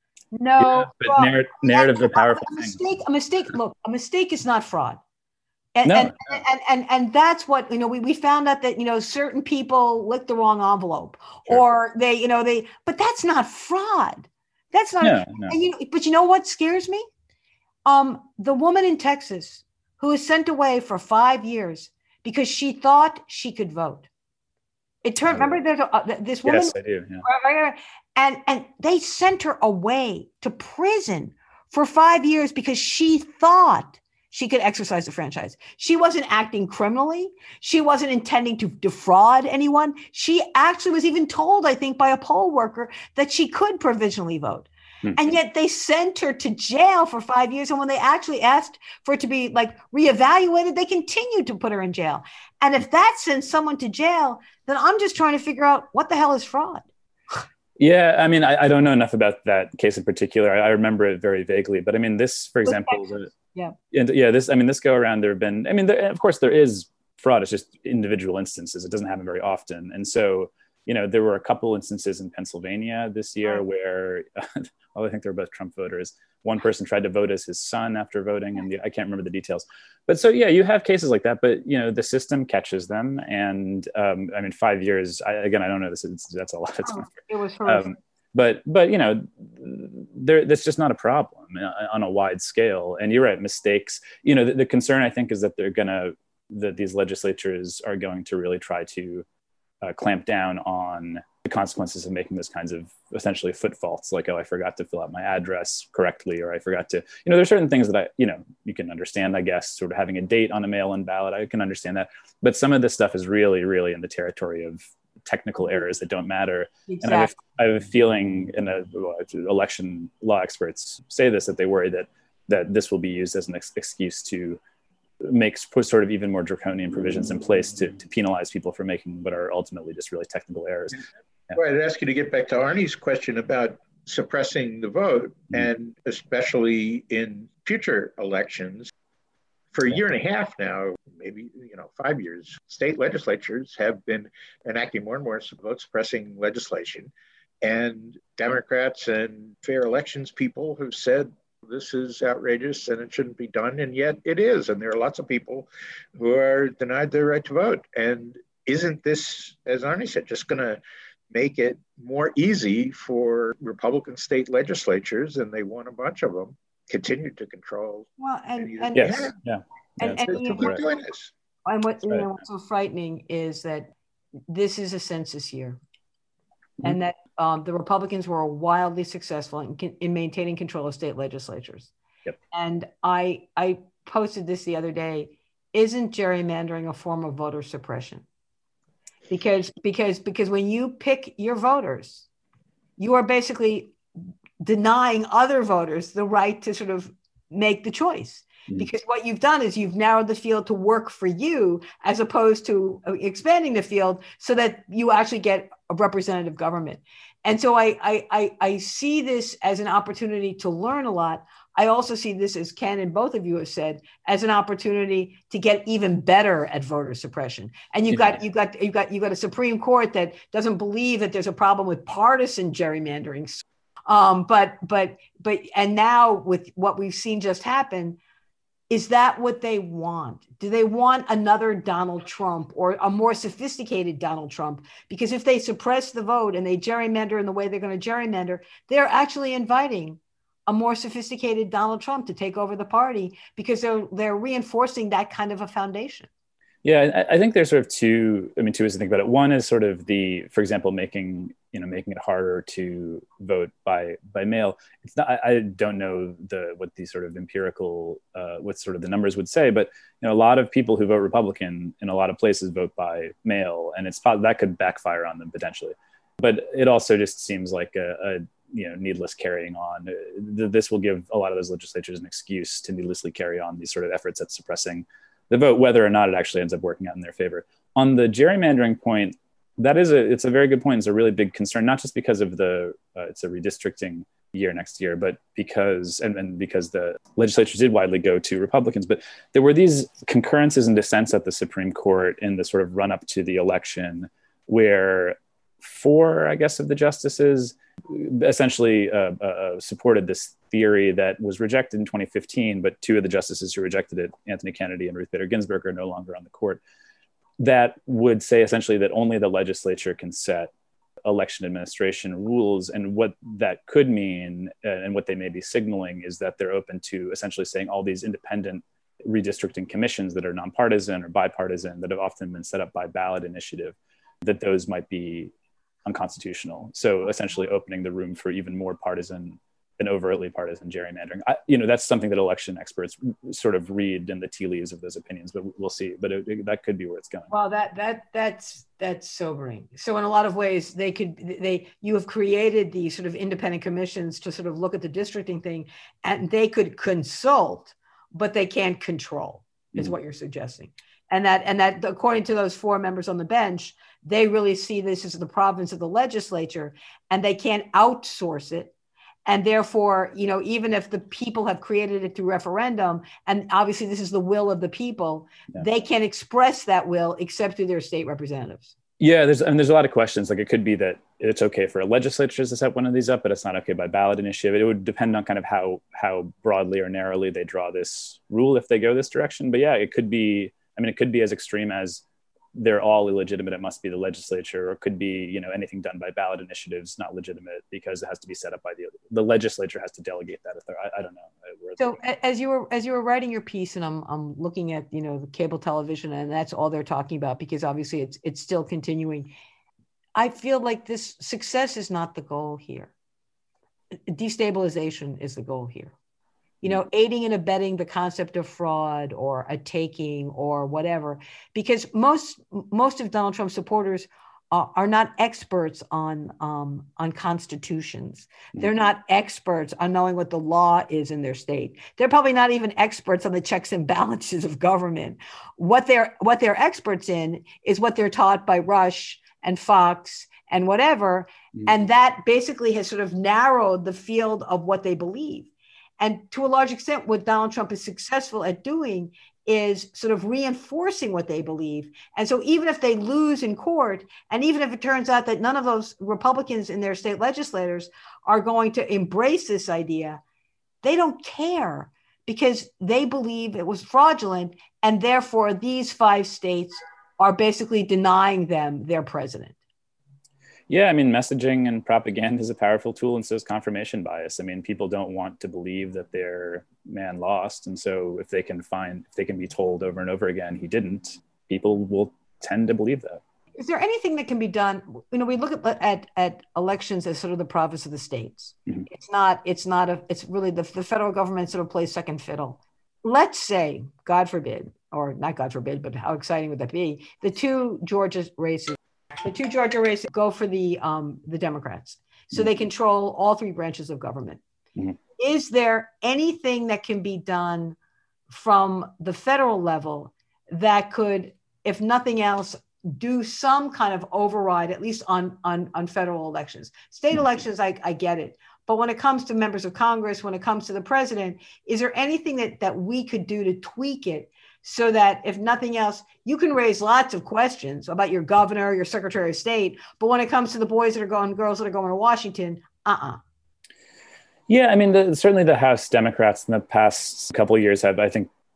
No, yeah, but narr- narratives are powerful. A mistake, a mistake. Look, a mistake is not fraud, and no, and, no. and and and that's what you know. We we found out that you know certain people licked the wrong envelope, Sure. or they you know they. But that's not fraud. That's not. No, no. And you know, but you know what scares me? Um, the woman in Texas who was sent away for five years because she thought she could vote. It turned. Oh, remember, there's a, uh, this woman. Yes, I do. Yeah. Right, right, right. And and they sent her away to prison for five years because she thought she could exercise the franchise. She wasn't acting criminally. She wasn't intending to defraud anyone. She actually was even told, I think, by a poll worker that she could provisionally vote. Mm-hmm. And yet they sent her to jail for five years. And when they actually asked for it to be like reevaluated, they continued to put her in jail. And if that sends someone to jail, then I'm just trying to figure out what the hell is fraud. Yeah, I mean, I, I don't know enough about that case in particular. I, I remember it very vaguely, but I mean, this, for example, the, yeah, and yeah, this, I mean, this go around, there have been, I mean, there, of course, there is fraud. It's just individual instances. It doesn't happen very often, and so, you know, there were a couple instances in Pennsylvania this year where, well, I think they were both Trump voters. One person tried to vote as his son after voting, and the, I can't remember the details. But so, yeah, you have cases like that, but, you know, the system catches them. And um, I mean, five years, I, again, I don't know, this is, that's a lot of time. Oh, it was horrific. Um, but, but, you know, there, that's just not a problem on a wide scale. And you're right, mistakes, you know, the, the concern, I think, is that they're going to, that these legislatures are going to really try to uh, clamp down on the consequences of making those kinds of essentially foot faults, like, oh, I forgot to fill out my address correctly, or I forgot to, you know, there's certain things that I, you know, you can understand, I guess, sort of having a date on a mail-in ballot, I can understand that. But some of this stuff is really, really in the territory of technical errors that don't matter. Exactly. And I have, I have a feeling, and well, election law experts say this, that they worry that that this will be used as an ex- excuse to makes put sort of even more draconian provisions in place to, to penalize people for making what are ultimately just really technical errors. Yeah. Well, I'd ask you to get back to Arnie's question about suppressing the vote, mm-hmm. and especially in future elections. For a year and a half now, maybe, you know, five years, state legislatures have been enacting more and more vote suppressing legislation. And Democrats and fair elections people have said, this is outrageous and it shouldn't be done. And yet it is. And there are lots of people who are denied their right to vote. And isn't this, as Arnie said, just going to make it more easy for Republican state legislatures, and they want a bunch of them, continue to control? Well, and, and yes, yeah. yeah. And, and, and, right. doing this. and what, you know, what's so frightening is that this is a census year, mm-hmm. and that um, the Republicans were wildly successful in, in maintaining control of state legislatures. Yep. And I I posted this the other day. Isn't gerrymandering a form of voter suppression? Because because because when you pick your voters, you are basically denying other voters the right to sort of make the choice. Mm-hmm. Because what you've done is you've narrowed the field to work for you, as opposed to expanding the field so that you actually get a representative government. And so I, I, I, I see this as an opportunity to learn a lot. I also see this, as Ken and both of you have said, as an opportunity to get even better at voter suppression. And you've yeah. got you've got you've got you've got a Supreme Court that doesn't believe that there's a problem with partisan gerrymandering. Um, but but but and now with what we've seen just happen, Is that what they want? Do they want another Donald Trump or a more sophisticated Donald Trump? Because if they suppress the vote and they gerrymander in the way they're going to gerrymander, they're actually inviting a more sophisticated Donald Trump to take over the party because they're they're reinforcing that kind of a foundation. Yeah, I, I think there's sort of two, I mean, two ways to think about it. One is sort of the, for example, making, you know, making it harder to vote by by mail. It's not, I, I don't know the what the sort of empirical, uh, what sort of the numbers would say, but, you know, a lot of people who vote Republican in a lot of places vote by mail, and it's that could backfire on them potentially. But it also just seems like a, a you know, needless carrying on. This will give a lot of those legislatures an excuse to needlessly carry on these sort of efforts at suppressing the vote, whether or not it actually ends up working out in their favor. On the gerrymandering point, that is a, it's a very good point. It's a really big concern, not just because of the, uh, it's a redistricting year next year, but because, and, and because the legislatures did widely go to Republicans, but there were these concurrences and dissents at the Supreme Court in the sort of run up to the election where four, I guess, of the justices essentially uh, uh, supported this theory that was rejected in twenty fifteen, but two of the justices who rejected it, Anthony Kennedy and Ruth Bader Ginsburg, are no longer on the court, that would say essentially that only the legislature can set election administration rules. And what that could mean, uh, and what they may be signaling, is that they're open to essentially saying all these independent redistricting commissions that are nonpartisan or bipartisan, that have often been set up by ballot initiative, that those might be unconstitutional. So essentially opening the room for even more partisan and overtly partisan gerrymandering. I, you know, that's something that election experts sort of read in the tea leaves of those opinions, but we'll see. But it, it, that could be where it's going. Well, that that that's that's sobering. So in a lot of ways, they could they you have created these sort of independent commissions to sort of look at the districting thing, and they could consult, but they can't control, is mm-hmm. what you're suggesting. And that, and that, according to those four members on the bench, they really see this as the province of the legislature, and they can't outsource it. And therefore, you know, even if the people have created it through referendum, and obviously this is the will of the people, yeah. they can't express that will except through their state representatives. Yeah, there's and there's a lot of questions. Like, it could be that it's okay for legislatures to set one of these up, but it's not okay by ballot initiative. It would depend on kind of how how broadly or narrowly they draw this rule if they go this direction. But yeah, it could be. I mean, it could be as extreme as they're all illegitimate, it must be the legislature, or it could be, you know, anything done by ballot initiatives not legitimate because it has to be set up by the the legislature has to delegate that authority. I, I don't know. So as you were as you were writing your piece, and I'm I'm looking at, you know, the cable television, and that's all they're talking about because obviously it's it's still continuing. I feel like this success is not the goal here. Destabilization is the goal here. You know, aiding and abetting the concept of fraud or a taking or whatever, because most most of Donald Trump's supporters are, are not experts on um, on constitutions. They're not experts on knowing what the law is in their state. They're probably not even experts on the checks and balances of government. What they're what they're experts in is what they're taught by Rush and Fox and whatever, mm. and that basically has sort of narrowed the field of what they believe. And to a large extent, what Donald Trump is successful at doing is sort of reinforcing what they believe. And so even if they lose in court, and even if it turns out that none of those Republicans in their state legislators are going to embrace this idea, they don't care because they believe it was fraudulent. And therefore, these five states are basically denying them their president. Yeah, I mean, messaging and propaganda is a powerful tool, and so is confirmation bias. I mean, people don't want to believe that their man lost. And so if they can find, if they can be told over and over again, he didn't, people will tend to believe that. Is there anything that can be done? You know, we look at at, at elections as sort of the province of the states. Mm-hmm. It's not, it's not a, it's really the, the federal government sort of plays second fiddle. Let's say, God forbid, or not God forbid, but how exciting would that be? The two Georgia races, the two Georgia races go for the um, the Democrats. So mm-hmm. they control all three branches of government. Mm-hmm. Is there anything that can be done from the federal level that could, if nothing else, do some kind of override, at least on, on, on federal elections? State mm-hmm. elections, I, I get it. But when it comes to members of Congress, when it comes to the president, is there anything that, that we could do to tweak it so that, if nothing else, you can raise lots of questions about your governor, your secretary of state, but when it comes to the boys that are going, girls that are going to Washington, uh-uh. Yeah, I mean, the, certainly the House Democrats in the past couple of years have, I think,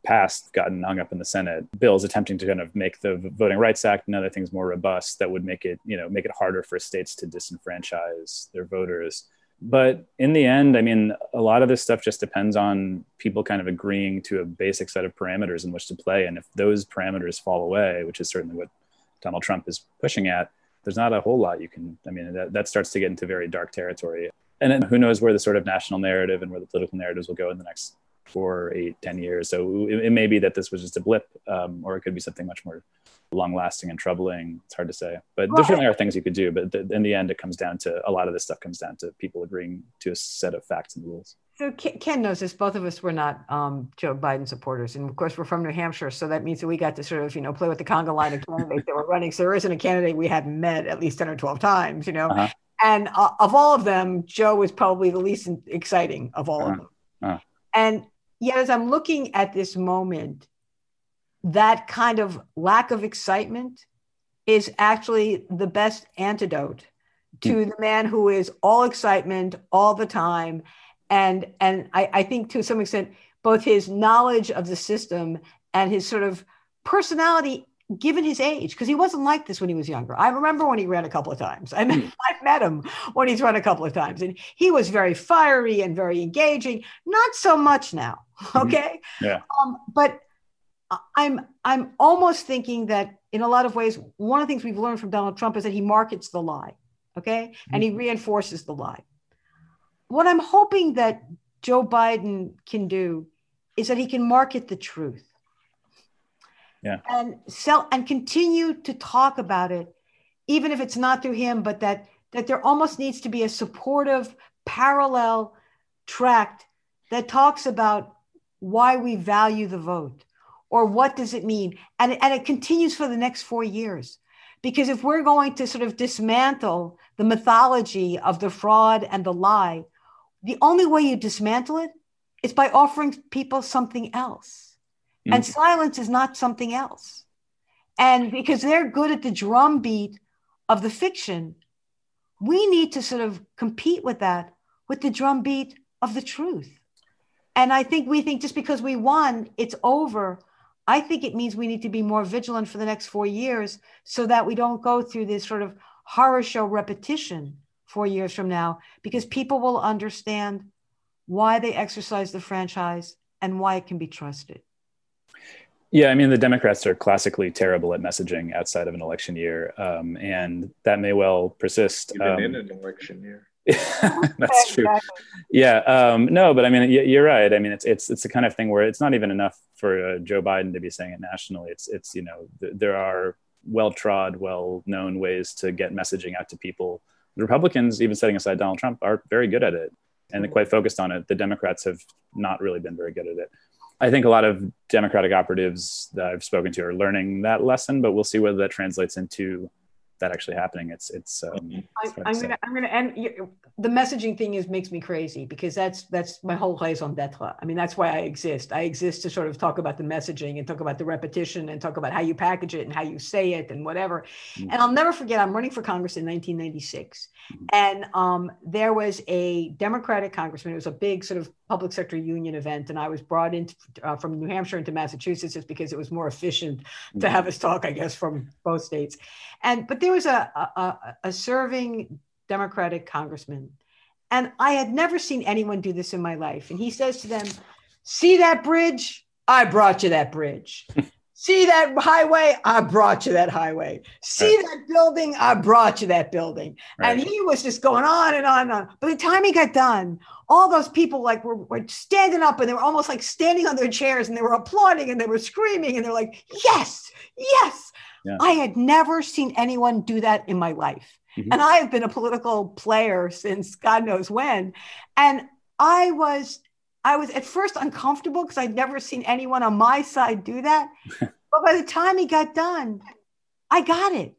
passed, gotten hung up in the Senate, bills attempting to kind of make the Voting Rights Act and other things more robust that would make it, you know, make it harder for states to disenfranchise their voters. But in the end, I mean, a lot of this stuff just depends on people kind of agreeing to a basic set of parameters in which to play. And if those parameters fall away, which is certainly what Donald Trump is pushing at, there's not a whole lot you can, I mean, that, that starts to get into very dark territory. And then who knows where the sort of national narrative and where the political narratives will go in the next four, eight, ten years. So it, it may be that this was just a blip, um, or it could be something much more long lasting and troubling. It's hard to say, but there certainly are things you could do. But th- in the end, it comes down to, a lot of this stuff comes down to people agreeing to a set of facts and rules. So Ken knows this. Both of us were not um, Joe Biden supporters. And of course, we're from New Hampshire. So that means that we got to sort of, you know, play with the conga line of candidates that were running. So there isn't a candidate we hadn't met at least ten or twelve times, you know. Uh-huh. And uh, of all of them, Joe was probably the least exciting of all uh-huh. of them. Uh-huh. And yet, as I'm looking at this moment, that kind of lack of excitement is actually the best antidote to mm. the man who is all excitement all the time. And, and I, I think to some extent, both his knowledge of the system and his sort of personality, given his age, because he wasn't like this when he was younger. I remember when he ran a couple of times. I met, mm. I've met him when he's run a couple of times, and he was very fiery and very engaging. Not so much now, okay? Mm-hmm. Yeah. Um, but I'm I'm almost thinking that in a lot of ways, one of the things we've learned from Donald Trump is that he markets the lie, okay? Mm-hmm. And he reinforces the lie. What I'm hoping that Joe Biden can do is that he can market the truth. Yeah. And sell and continue to talk about it, even if it's not through him, but that that there almost needs to be a supportive parallel tract that talks about why we value the vote, or what does it mean? And, and it continues for the next four years. Because if we're going to sort of dismantle the mythology of the fraud and the lie, the only way you dismantle it is by offering people something else. Mm-hmm. And silence is not something else. And because they're good at the drumbeat of the fiction, we need to sort of compete with that, with the drumbeat of the truth. And I think we think just because we won, it's over. I think it means we need to be more vigilant for the next four years so that we don't go through this sort of horror show repetition four years from now, because people will understand why they exercise the franchise and why it can be trusted. Yeah, I mean, the Democrats are classically terrible at messaging outside of an election year, um, and that may well persist. Even um, in an election year. That's true. Yeah, um, no, but I mean, you're right. I mean, it's it's it's the kind of thing where it's not even enough for uh, Joe Biden to be saying it nationally. It's it's you know th- there are well-trod, well-known ways to get messaging out to people. The Republicans, even setting aside Donald Trump, are very good at it, and they're quite focused on it. The Democrats have not really been very good at it. I think a lot of Democratic operatives that I've spoken to are learning that lesson, but we'll see whether that translates into that actually happening. It's it's. Um, it's I'm, I'm gonna I'm gonna end. The messaging thing is makes me crazy, because that's that's my whole raison d'être. I mean, that's why I exist. I exist to sort of talk about the messaging and talk about the repetition and talk about how you package it and how you say it and whatever. Mm-hmm. And I'll never forget, I'm running for Congress in nineteen ninety-six, mm-hmm. and um, there was a Democratic congressman. It was a big sort of public sector union event, and I was brought in uh, from New Hampshire into Massachusetts just because it was more efficient mm-hmm. to have us talk, I guess, from both states. And but there was a a, a serving Democratic congressman, and I had never seen anyone do this in my life. And he says to them, "See that bridge? I brought you that bridge. See that highway? I brought you that highway. See right. that building? I brought you that building." Right. And he was just going on and on and on. By the time he got done, all those people like were, were standing up, and they were almost like standing on their chairs, and they were applauding, and they were screaming, and they're like, "Yes, yes." Yeah. I had never seen anyone do that in my life. Mm-hmm. And I have been a political player since God knows when. And I was, I was at first uncomfortable because I'd never seen anyone on my side do that. But by the time he got done, I got it.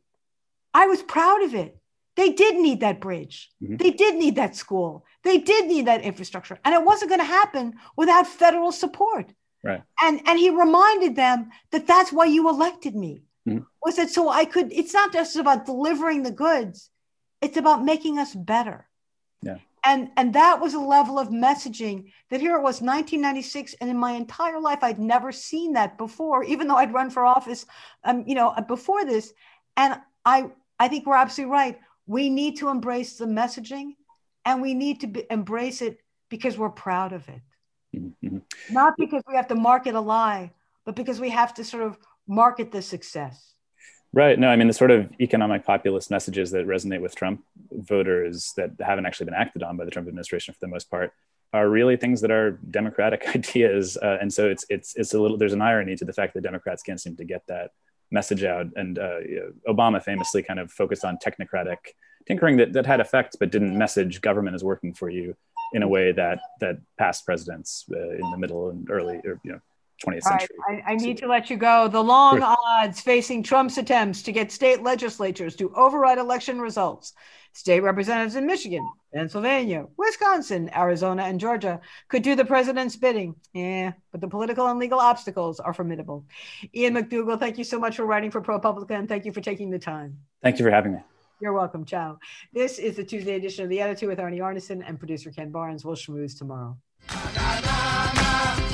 I was proud of it. They did need that bridge. Mm-hmm. They did need that school. They did need that infrastructure. And it wasn't going to happen without federal support. Right. And, and he reminded them that that's why you elected me. Mm-hmm. Was it so I could, it's not just about delivering the goods, it's about making us better. Yeah. And, and that was a level of messaging that here it was nineteen ninety-six. And in my entire life, I'd never seen that before, even though I'd run for office, um, you know, before this. And I, I think we're absolutely right. We need to embrace the messaging, and we need to be, embrace it because we're proud of it. Mm-hmm. Not because we have to market a lie, but because we have to sort of market the success. Right. No, I mean, the sort of economic populist messages that resonate with Trump voters that haven't actually been acted on by the Trump administration for the most part are really things that are democratic ideas. Uh, and so it's, it's, it's a little, there's an irony to the fact that Democrats can't seem to get that message out. And uh, you know, Obama famously kind of focused on technocratic tinkering that, that had effects, but didn't message government is working for you in a way that, that past presidents uh, in the middle and early, or, you know, twentieth century. Right. I, I need to let you go. The long sure. odds facing Trump's attempts to get state legislatures to override election results. State representatives in Michigan, Pennsylvania, Wisconsin, Arizona, and Georgia could do the president's bidding. Yeah, but the political and legal obstacles are formidable. Ian McDougall, thank you so much for writing for ProPublica, and thank you for taking the time. Thank you for having me. You're welcome. Ciao. This is the Tuesday edition of The Attitude with Arnie Arnesen and producer Ken Barnes. We'll schmooze tomorrow.